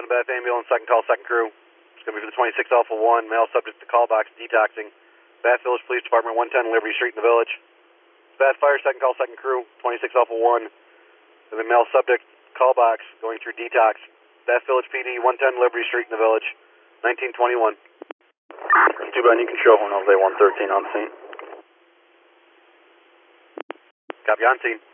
7 Bath ambulance, second call, second crew. It's going to be for the 26 Alpha 1, male subject to call box, detoxing. Bath Village Police Department, 110 Liberty Street in the Village. Bath Fire, second call, second crew, 26 Alpha 1. And the male subject call box going through detox. Bath Village PD, 110 Liberty Street in the Village, 1921. 2 by you control, Jose 113 on scene. Copy, on scene.